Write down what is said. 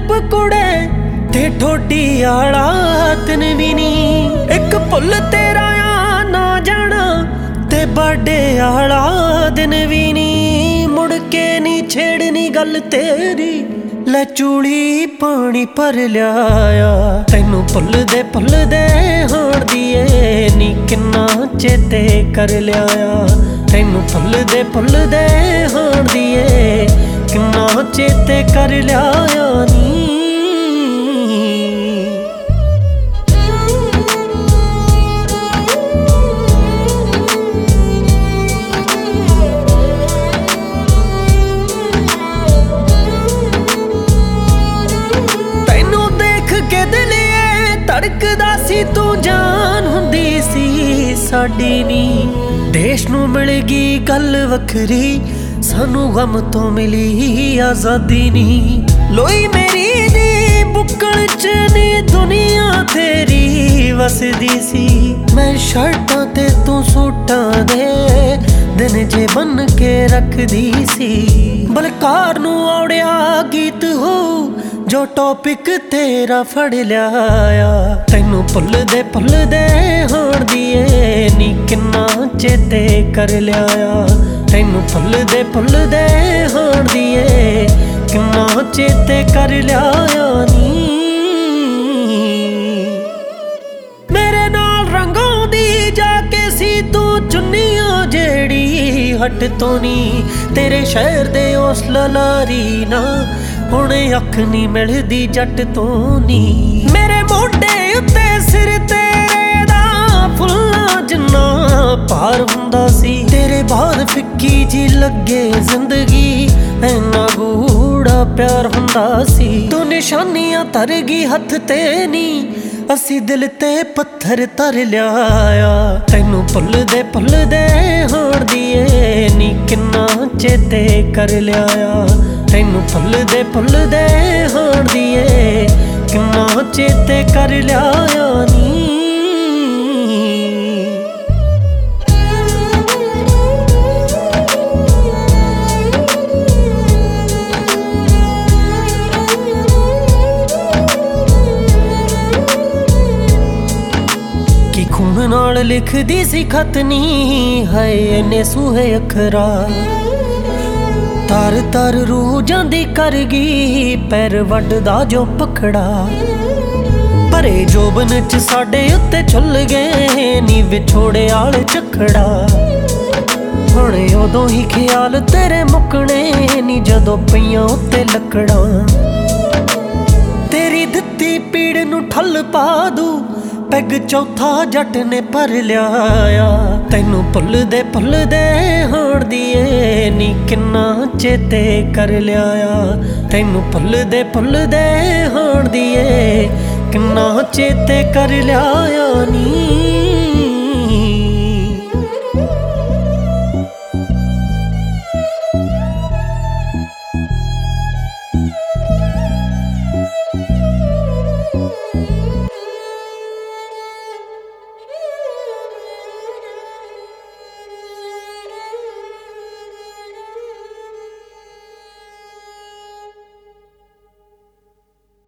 Lip कुड़े ते ठोडी आला तन भी नी। एक भुल तेरा आ ना जाना ते बर्थडे आला दिन भी नी। मुड़ के नी छेड़नी गल तेरी, ले चूड़ी पानी भर लिया। तैनू भुलदे होण दिए नी किन्ना चेते कर लिया। तैनू भुलदे होण दिए किन्ना चेते कर लिया नी। धड़कदा सी तू जान हुंदी सी साडी नी। देश नू मिल गई गल वखरी, सानू गम तो मिली आजादी नी। लोई मेरी दी बुक्कल च नी दुनिया तेरी वसदी सी। मैं शर्टां ते तू सूटां दे दिन जे बन के रखदी सी। बलकार नू औड़िया गीत हो जो टॉपिक तेरा फड़ लिया। तैनू भुलदे होण दिए नी किन्ना चेते कर लिया। तैनू भुलदे होण दिए किन्ना चेते कर लिया नी। मेरे नाल रंगाउंदी जाके सी तू चुन्नियां जेड़ी हट तो नी। तेरे शहर दे उस ललारी ना हुण अख नी मिलदी जट तो नी। मेरे मोढे उत्ते सिर तेरे दा फुल्लां जिन्ना भार हुंदा सी। तेरे बाद फिक्की जी लगे जिंदगी ऐना गूढ़ा प्यार हुंदा सी। तू निशानियां तर गई हथ ते नी, असी दिल ते पत्थर तर लिया। तैनू भुलदे होण दिए नी किन्ना चेते कर लिया। तैनू भुलदे होण दिए किन्ना चेते कर लिया नी। कि खून नाल लिखदी सी खत नी है इन्ने सूहे अखरा। तर तर रूह जांदी कर गई पैर वड्डदा जो पखड़ा। भरे जोबन च साडे उत्ते छुल गए नी विछोड़े आले झखड़ा। हुण उदों ही ख्याल तेरे मुकने नी जदों पईयां उत्ते लकड़ां। तेरी दित्ती पीड़ नू ठल पा दू पैग चौथा जट ने भर लिया। तैनू भुलदे होण दिए नी किन्ना चेते कर लिया। तैनू भुलदे होण दिए किन्ना चेते कर लिया नी।